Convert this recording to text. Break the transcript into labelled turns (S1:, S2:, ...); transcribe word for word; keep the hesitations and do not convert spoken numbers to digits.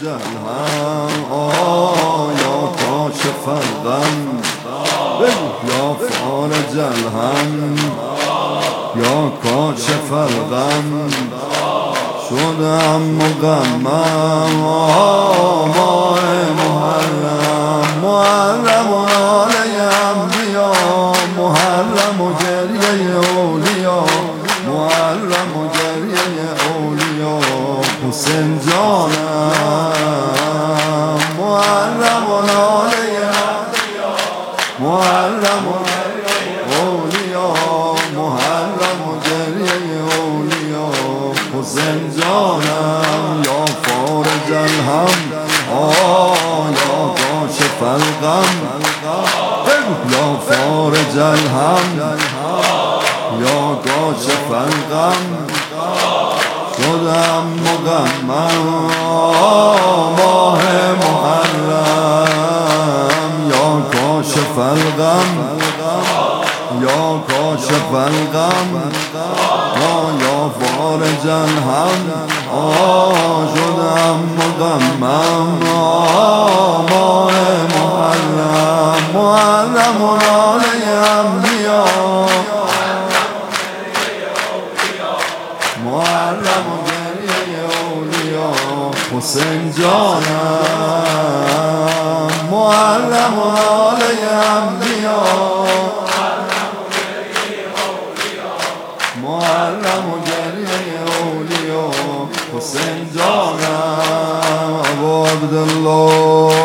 S1: الهم آیا کاشف الغم یا فارج الهم یا کاشف الغم شدم مغمم ماه محرم محرم و ناله انبیا محرم و گریه اولیا محرم و گریه اولیا حسین جانم محرم و ناله انبیا محرم و اولیا محرم و گریه اولیا حسین جانم یا فارج الهم یا کاشف الغم یا فارج الهم یا کاشف الغم شدم مغمم ماه محرم یا کاشف الغم یا کاشف الغم یا فارج الهم شدم مغمم ماه محرم محرم و ناله انبیا محرم و گریه اولیا حسین جانم محرم و ناله انبیا محرم و گریه اولیا حسین جانم ابو عبدالله